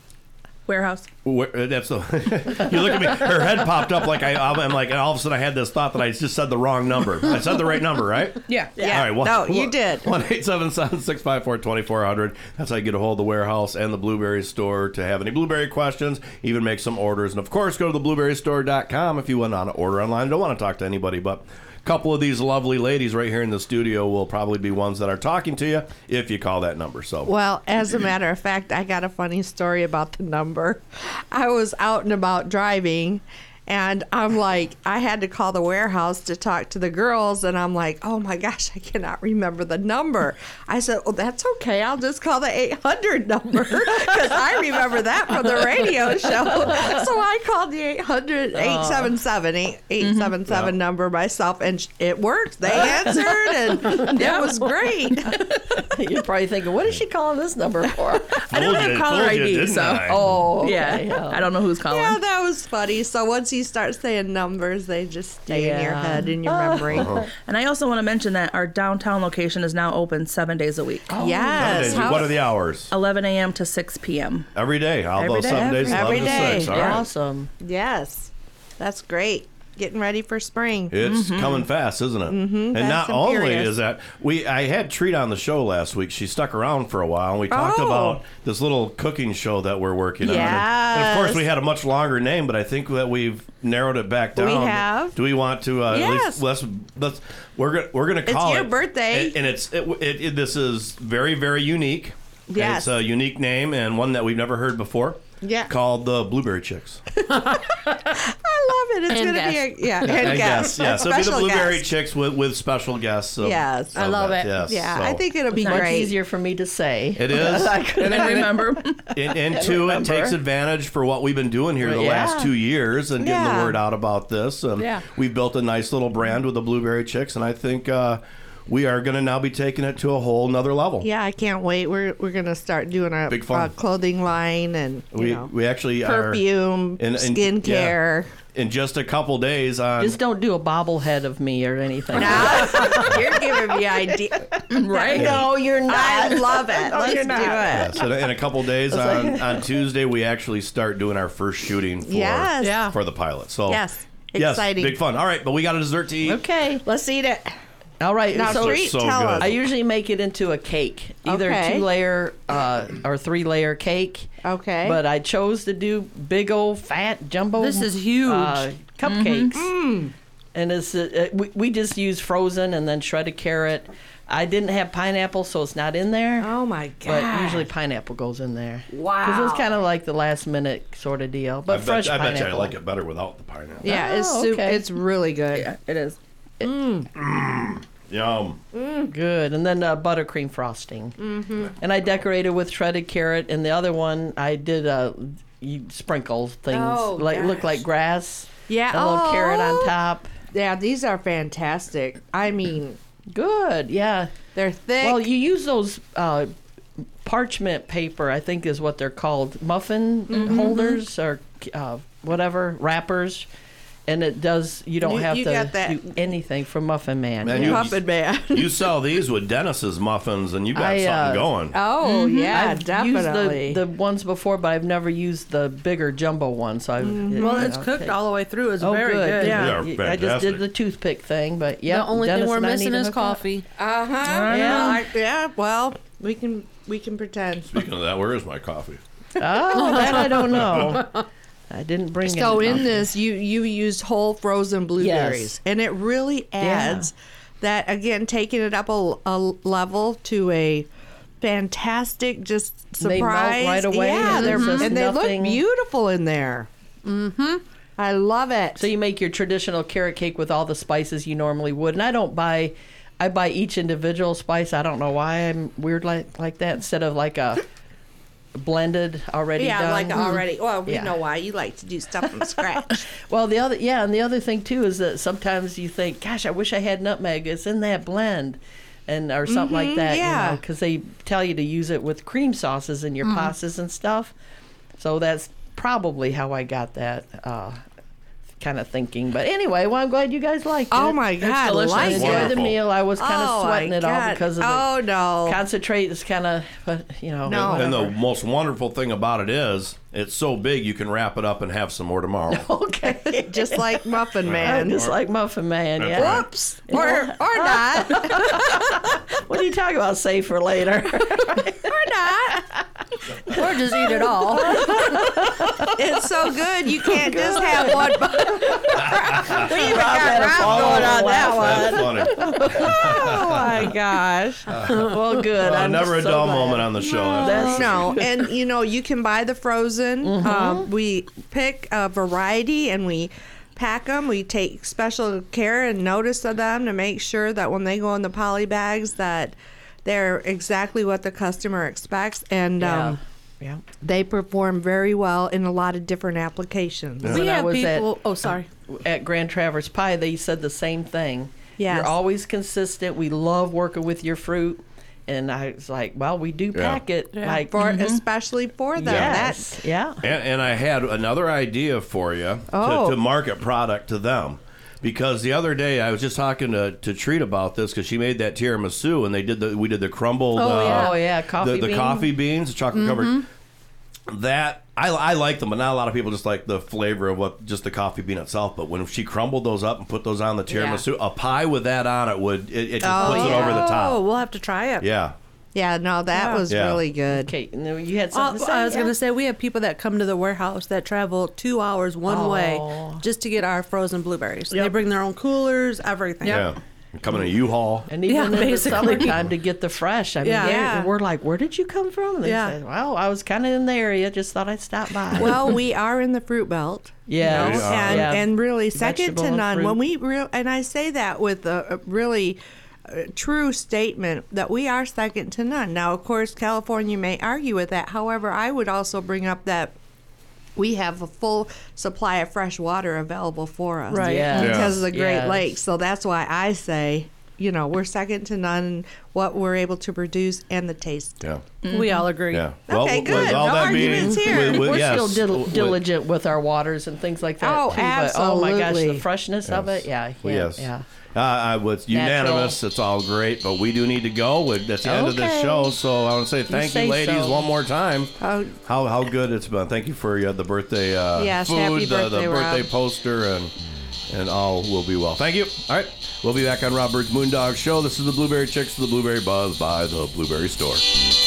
[SPEAKER 12] Warehouse.
[SPEAKER 1] Where, that's the. You look at me. Her head popped up like I. I'm like, and all of a sudden I had this thought that I just said the wrong number. I said the right number, right?
[SPEAKER 12] Yeah.
[SPEAKER 3] Yeah.
[SPEAKER 1] All right. One,
[SPEAKER 3] No, you did.
[SPEAKER 1] One eight seven seven six five four twenty four hundred. That's how you get a hold of the warehouse and the Blueberry Store to have any blueberry questions, even make some orders, and of course go to the blueberry store dot com if you want to order online. Don't want to talk to anybody, but. Couple of these lovely ladies right here in the studio will probably be ones that are talking to you if you call that number. So,
[SPEAKER 3] Well, as a matter of fact, I got a funny story about the number. I was out and about driving, and I'm like, I had to call the warehouse to talk to the girls, and I'm like, oh my gosh, I cannot remember the number. I said, well, that's okay. I'll just call the eight hundred number because I remember that from the radio show. So I called the eight hundred, eight seven seven, eight seven seven
[SPEAKER 2] Mhm.
[SPEAKER 3] number myself, and sh- it worked. They answered, and it was great.
[SPEAKER 2] You're probably thinking, what is she calling this number for?
[SPEAKER 12] I don't have caller I D, so.
[SPEAKER 2] Oh, okay.
[SPEAKER 12] Yeah. I don't know who's calling.
[SPEAKER 3] Yeah, that was funny. So once you start saying numbers, they just stay in your
[SPEAKER 12] Yeah.
[SPEAKER 3] head, in your memory.
[SPEAKER 12] And I also want to mention that our downtown location is now open seven days a week.
[SPEAKER 3] Oh, yes.
[SPEAKER 1] Seven days. What are the hours?
[SPEAKER 12] eleven a.m. to six p.m.
[SPEAKER 1] Every day. All
[SPEAKER 12] Every
[SPEAKER 1] those
[SPEAKER 12] day,
[SPEAKER 1] seven days,
[SPEAKER 3] Every
[SPEAKER 1] eleven
[SPEAKER 3] day.
[SPEAKER 1] to six. All right.
[SPEAKER 2] Awesome.
[SPEAKER 3] Yes. That's great. Getting ready for spring.
[SPEAKER 1] It's
[SPEAKER 3] Mhm.
[SPEAKER 1] coming fast, isn't it?
[SPEAKER 3] Mhm,
[SPEAKER 1] And not
[SPEAKER 3] fast and
[SPEAKER 1] only
[SPEAKER 3] furious.
[SPEAKER 1] is that we, I had Treat on the show last week. She stuck around for a while, and we talked
[SPEAKER 3] Oh.
[SPEAKER 1] about this little cooking show that we're working on. And, and of course, we had a much longer name, but I think that we've narrowed it back down.
[SPEAKER 3] We have.
[SPEAKER 1] Do we want to? Uh,
[SPEAKER 3] Yes.
[SPEAKER 1] At least let's, let's. We're gonna we're gonna
[SPEAKER 3] It's
[SPEAKER 1] call
[SPEAKER 3] your
[SPEAKER 1] it.
[SPEAKER 3] birthday.
[SPEAKER 1] and, and it's it, it, it, this is very very unique. And
[SPEAKER 3] Yes.
[SPEAKER 1] it's a unique name and one that we've never heard before.
[SPEAKER 3] Yeah.
[SPEAKER 1] Called the Blueberry Chicks.
[SPEAKER 3] I love it. It's
[SPEAKER 12] And
[SPEAKER 3] going to be a,
[SPEAKER 12] guests.
[SPEAKER 3] yeah, and
[SPEAKER 1] I
[SPEAKER 3] guests.
[SPEAKER 1] guess, yeah. So it'll be the
[SPEAKER 3] Special
[SPEAKER 1] Blueberry
[SPEAKER 3] guests.
[SPEAKER 1] Chicks with, with special guests. Of,
[SPEAKER 3] Yes.
[SPEAKER 1] of
[SPEAKER 3] I love
[SPEAKER 1] that,
[SPEAKER 3] it.
[SPEAKER 1] Yes.
[SPEAKER 3] Yeah,
[SPEAKER 1] So
[SPEAKER 3] I think it'll be
[SPEAKER 2] Much
[SPEAKER 3] great.
[SPEAKER 2] easier for me to say.
[SPEAKER 1] it is.
[SPEAKER 2] I couldn't
[SPEAKER 1] And- and-
[SPEAKER 12] remember.
[SPEAKER 1] And, and
[SPEAKER 2] I
[SPEAKER 1] two, it
[SPEAKER 2] remember.
[SPEAKER 1] takes advantage for what we've been doing here the
[SPEAKER 2] Yeah.
[SPEAKER 1] last two years and getting
[SPEAKER 3] Yeah.
[SPEAKER 1] the word out about this. And
[SPEAKER 3] Yeah.
[SPEAKER 1] we've built a nice little brand with the Blueberry Chicks, and I think uh, we are going to now be taking it to a whole nother level.
[SPEAKER 3] Yeah, I can't wait. We're we're gonna start doing a
[SPEAKER 1] Big fun.
[SPEAKER 3] uh, clothing line and you
[SPEAKER 1] We
[SPEAKER 3] know,
[SPEAKER 1] we actually
[SPEAKER 3] perfume,
[SPEAKER 1] are in, in,
[SPEAKER 3] skincare.
[SPEAKER 1] yeah. In just a couple days on.
[SPEAKER 2] Just don't do a bobblehead of me or anything.
[SPEAKER 3] You're giving me idea,
[SPEAKER 12] Right?
[SPEAKER 3] No, you're not. I love it.
[SPEAKER 2] No,
[SPEAKER 3] Let's
[SPEAKER 2] you're
[SPEAKER 3] do
[SPEAKER 2] not.
[SPEAKER 1] Yeah,
[SPEAKER 3] it.
[SPEAKER 1] so in a couple days on, on Tuesday, we actually start doing our first shooting for
[SPEAKER 3] Yes.
[SPEAKER 12] Yeah.
[SPEAKER 1] for the pilot. So
[SPEAKER 3] Yes.
[SPEAKER 1] yes,
[SPEAKER 3] Exciting.
[SPEAKER 1] big fun. All right, but we got a dessert to eat.
[SPEAKER 2] Okay.
[SPEAKER 3] Let's eat it.
[SPEAKER 2] All right.
[SPEAKER 3] Now,
[SPEAKER 2] so
[SPEAKER 3] Treat,
[SPEAKER 1] so
[SPEAKER 3] tell
[SPEAKER 1] good.
[SPEAKER 3] us.
[SPEAKER 2] I usually make it into a cake, either
[SPEAKER 3] Okay.
[SPEAKER 2] two layer uh, or three layer cake.
[SPEAKER 3] Okay.
[SPEAKER 2] But I chose to do big old fat jumbo.
[SPEAKER 12] This is huge.
[SPEAKER 2] Uh, cupcakes.
[SPEAKER 3] Mm.
[SPEAKER 2] And it's uh, we, we just use frozen and then shredded carrot. I didn't have pineapple, so it's not in there.
[SPEAKER 3] Oh my
[SPEAKER 2] But
[SPEAKER 3] god.
[SPEAKER 2] usually pineapple goes in there.
[SPEAKER 3] Wow.
[SPEAKER 2] Because it was kind of like the last minute sort of deal. But
[SPEAKER 1] I
[SPEAKER 2] fresh
[SPEAKER 1] bet, I
[SPEAKER 2] pineapple.
[SPEAKER 1] bet you I like it better without the pineapple.
[SPEAKER 3] Yeah, it's
[SPEAKER 2] Oh,
[SPEAKER 3] soup.
[SPEAKER 2] okay.
[SPEAKER 3] It's really good.
[SPEAKER 12] Yeah, it is.
[SPEAKER 1] Yum.
[SPEAKER 2] Good. And then uh, buttercream frosting. Mm-hmm. And I decorated with shredded carrot. And the other one, I did uh, you sprinkle things.
[SPEAKER 3] Oh,
[SPEAKER 2] like Look
[SPEAKER 3] gosh.
[SPEAKER 2] like grass.
[SPEAKER 3] Yeah.
[SPEAKER 2] A little carrot on
[SPEAKER 3] Oh.
[SPEAKER 2] top.
[SPEAKER 3] Yeah, these are fantastic. I mean,
[SPEAKER 2] Good. Yeah.
[SPEAKER 3] they're thick.
[SPEAKER 2] Well, you use those uh, parchment paper, I think is what they're called, muffin holders or uh, whatever, wrappers. And it does, you don't
[SPEAKER 3] You-
[SPEAKER 2] have
[SPEAKER 3] you
[SPEAKER 2] to
[SPEAKER 3] got that.
[SPEAKER 2] do anything from Muffin Man.
[SPEAKER 1] Man,
[SPEAKER 2] Yeah.
[SPEAKER 1] you-
[SPEAKER 3] Muffin Man.
[SPEAKER 1] You sell these with Dennis's muffins, and you got
[SPEAKER 2] I,
[SPEAKER 1] something
[SPEAKER 2] uh,
[SPEAKER 1] going.
[SPEAKER 3] Oh, yeah,
[SPEAKER 2] I've
[SPEAKER 3] definitely.
[SPEAKER 2] used the, the ones before, but I've never used the bigger jumbo one. So I've, it-
[SPEAKER 5] Well,
[SPEAKER 2] you
[SPEAKER 5] it's
[SPEAKER 2] know,
[SPEAKER 5] cooked
[SPEAKER 2] okay.
[SPEAKER 5] all the way through. It's
[SPEAKER 2] Oh,
[SPEAKER 5] very
[SPEAKER 2] good.
[SPEAKER 5] good.
[SPEAKER 2] Yeah,
[SPEAKER 1] They are
[SPEAKER 2] I just
[SPEAKER 1] fantastic.
[SPEAKER 2] did the toothpick thing, but yeah.
[SPEAKER 5] The only
[SPEAKER 2] Dennis
[SPEAKER 5] thing we're
[SPEAKER 2] and I
[SPEAKER 5] missing
[SPEAKER 2] need to
[SPEAKER 5] is
[SPEAKER 2] hook up.
[SPEAKER 5] coffee.
[SPEAKER 3] Uh-huh.
[SPEAKER 2] Yeah.
[SPEAKER 3] Yeah. yeah, well, we can we can pretend.
[SPEAKER 1] Speaking of that, where is my coffee?
[SPEAKER 2] Oh, that I don't know. I didn't bring it.
[SPEAKER 3] So in this, you you used whole frozen blueberries,
[SPEAKER 2] Yes.
[SPEAKER 3] and it really adds that again, taking it up a, a level to a fantastic just
[SPEAKER 2] They melt
[SPEAKER 3] surprise
[SPEAKER 2] right away,
[SPEAKER 3] Yeah,
[SPEAKER 2] and
[SPEAKER 3] they're,
[SPEAKER 2] there's
[SPEAKER 3] and they
[SPEAKER 2] nothing-
[SPEAKER 3] look beautiful in there. Mm-hmm. I love it.
[SPEAKER 2] So you make your traditional carrot cake with all the spices you normally would, and I don't buy. I buy each individual spice. I don't know why I'm weird like like that instead of like a blended already
[SPEAKER 3] yeah,
[SPEAKER 2] done.
[SPEAKER 3] like already. Well, we
[SPEAKER 2] Yeah.
[SPEAKER 3] know why you like to do stuff from scratch.
[SPEAKER 2] Well, the other yeah, and the other thing too is that sometimes you think, "Gosh, I wish I had nutmeg. It's in that blend." And or something like
[SPEAKER 3] Mhm,
[SPEAKER 2] that,
[SPEAKER 3] yeah.
[SPEAKER 2] you know, because they tell you to use it with cream sauces in your pastas and stuff. So that's probably how I got that uh, kind of thinking. But anyway, well, I'm glad you guys liked it.
[SPEAKER 3] Oh my God,
[SPEAKER 2] delicious.
[SPEAKER 3] like
[SPEAKER 2] I enjoyed
[SPEAKER 1] it.
[SPEAKER 2] the meal. I was kind of
[SPEAKER 3] Oh,
[SPEAKER 2] sweating
[SPEAKER 3] my
[SPEAKER 2] it all
[SPEAKER 3] God.
[SPEAKER 2] because of the
[SPEAKER 3] Oh no.
[SPEAKER 2] concentrate is kind of, but you know.
[SPEAKER 3] No.
[SPEAKER 1] And the
[SPEAKER 2] whatever.
[SPEAKER 1] most wonderful thing about it is, it's so big you can wrap it up and have some more tomorrow.
[SPEAKER 2] Okay.
[SPEAKER 3] Just like Muffin
[SPEAKER 2] Uh,
[SPEAKER 3] Man.
[SPEAKER 2] just like Muffin Man,
[SPEAKER 1] That's
[SPEAKER 2] yeah.
[SPEAKER 1] right.
[SPEAKER 3] Whoops. Or or not.
[SPEAKER 2] What are you talking about? Save for later.
[SPEAKER 3] or not.
[SPEAKER 5] Or just eat it all.
[SPEAKER 3] It's so good you can't just have one. we even
[SPEAKER 2] had
[SPEAKER 3] got
[SPEAKER 2] a
[SPEAKER 3] Rob
[SPEAKER 2] follow
[SPEAKER 3] going on that
[SPEAKER 1] That's
[SPEAKER 3] one.
[SPEAKER 1] funny.
[SPEAKER 3] Oh my gosh.
[SPEAKER 2] Well, good.
[SPEAKER 1] Uh,
[SPEAKER 2] I'm
[SPEAKER 1] never a
[SPEAKER 2] so
[SPEAKER 1] dull
[SPEAKER 2] glad.
[SPEAKER 1] moment on the show. That's-
[SPEAKER 2] That's-
[SPEAKER 3] No, and you know you can buy the frozen.
[SPEAKER 2] Mm-hmm.
[SPEAKER 3] Um, we pick a variety and we pack them. We take special care and notice of them to make sure that when they go in the poly bags that they're exactly what the customer expects, and
[SPEAKER 2] Yeah.
[SPEAKER 3] um,
[SPEAKER 2] Yeah.
[SPEAKER 3] they perform very well in a lot of different applications.
[SPEAKER 2] When
[SPEAKER 5] We
[SPEAKER 2] I
[SPEAKER 5] have
[SPEAKER 2] was
[SPEAKER 5] people.
[SPEAKER 2] at-
[SPEAKER 5] oh, sorry.
[SPEAKER 2] At Grand Traverse Pie, they said the same thing.
[SPEAKER 3] Yes.
[SPEAKER 2] You're always consistent. We love working with your fruit. And I was like, well, we do pack it.
[SPEAKER 5] Yeah.
[SPEAKER 2] Like,
[SPEAKER 3] For
[SPEAKER 2] mhm.
[SPEAKER 3] especially for them.
[SPEAKER 2] yes.
[SPEAKER 3] That,
[SPEAKER 2] Yeah.
[SPEAKER 1] And, and I had another idea for you
[SPEAKER 3] Oh.
[SPEAKER 1] to, to market product to them. Because the other day I was just talking to, to Treat about this because she made that tiramisu and they did the we did the crumbled
[SPEAKER 2] Oh,
[SPEAKER 1] uh,
[SPEAKER 2] yeah. Oh, yeah, coffee
[SPEAKER 1] the, the
[SPEAKER 2] bean.
[SPEAKER 1] coffee beans, the chocolate covered. That I, I like them, but not a lot of people just like the flavor of what just the coffee bean itself. But when she crumbled those up and put those on the tiramisu, a pie with that on it would it, it just
[SPEAKER 3] Oh,
[SPEAKER 1] puts it
[SPEAKER 3] yeah.
[SPEAKER 1] over the
[SPEAKER 5] Oh,
[SPEAKER 1] top.
[SPEAKER 5] we'll have to try it.
[SPEAKER 1] Yeah,
[SPEAKER 3] yeah, no, that
[SPEAKER 5] Yeah.
[SPEAKER 3] was
[SPEAKER 1] Yeah.
[SPEAKER 3] really good.
[SPEAKER 2] Okay. No, you had
[SPEAKER 5] Oh,
[SPEAKER 2] something to say?
[SPEAKER 5] I was
[SPEAKER 2] yeah?
[SPEAKER 5] going to say, we have people that come to the warehouse that travel two hours one way
[SPEAKER 2] Oh.
[SPEAKER 5] just to get our frozen blueberries. They
[SPEAKER 2] Yep.
[SPEAKER 5] bring their own coolers, everything.
[SPEAKER 1] yeah. Coming in a U-Haul.
[SPEAKER 2] And even
[SPEAKER 5] Yeah,
[SPEAKER 2] in the
[SPEAKER 5] basically.
[SPEAKER 2] summertime to get the fresh. I mean,
[SPEAKER 5] Yeah.
[SPEAKER 2] they-
[SPEAKER 3] Yeah.
[SPEAKER 2] we're like, where did you come from? And they
[SPEAKER 5] Yeah.
[SPEAKER 2] said, well, I was kind of in the area. Just thought I'd stop by.
[SPEAKER 3] Well, we are in the fruit belt.
[SPEAKER 2] yeah.
[SPEAKER 3] you know, and
[SPEAKER 2] yeah.
[SPEAKER 3] and really second
[SPEAKER 2] Vegetable
[SPEAKER 3] to
[SPEAKER 2] and
[SPEAKER 3] none.
[SPEAKER 2] fruit.
[SPEAKER 3] When we real and I say that with a, a really uh, true statement that we are second to none. Now, of course, California may argue with that. However, I would also bring up that we have a full supply of fresh water available for us,
[SPEAKER 5] Right.
[SPEAKER 2] Yes.
[SPEAKER 3] because of the Great
[SPEAKER 2] Yes.
[SPEAKER 3] Lakes. So that's why I say, you know, we're second to none in what we're able to produce and the taste.
[SPEAKER 1] Yeah,
[SPEAKER 5] We all agree.
[SPEAKER 1] yeah.
[SPEAKER 3] Okay,
[SPEAKER 1] with-
[SPEAKER 3] good.
[SPEAKER 1] With all
[SPEAKER 3] No
[SPEAKER 1] that being,
[SPEAKER 3] arguments here.
[SPEAKER 1] with- with-
[SPEAKER 2] We're
[SPEAKER 1] yes,
[SPEAKER 2] still dil-
[SPEAKER 1] with-
[SPEAKER 2] diligent with our waters and things like that.
[SPEAKER 3] Oh,
[SPEAKER 2] too, But, oh my gosh,
[SPEAKER 3] absolutely.
[SPEAKER 2] the freshness of it. Yeah.
[SPEAKER 1] Well,
[SPEAKER 2] yeah
[SPEAKER 1] yes.
[SPEAKER 2] Yeah.
[SPEAKER 1] Uh, I was unanimous. It's all great, but we do need to go. We're- That's the end of this
[SPEAKER 2] Okay.
[SPEAKER 1] show. So I want to say thank you,
[SPEAKER 2] say
[SPEAKER 1] ladies,
[SPEAKER 2] so.
[SPEAKER 1] one more time.
[SPEAKER 3] Oh,
[SPEAKER 1] How how good it's been. Thank you for uh, the birthday uh,
[SPEAKER 3] Yes,
[SPEAKER 1] food,
[SPEAKER 3] happy
[SPEAKER 1] the, the
[SPEAKER 3] birthday,
[SPEAKER 1] birthday
[SPEAKER 3] Rob.
[SPEAKER 1] poster, and and all will be well. Thank you. All right, we'll be back on Rob Bird's Moondog Show. This is the Blueberry Chicks, the Blueberry Buzz by the Blueberry Store.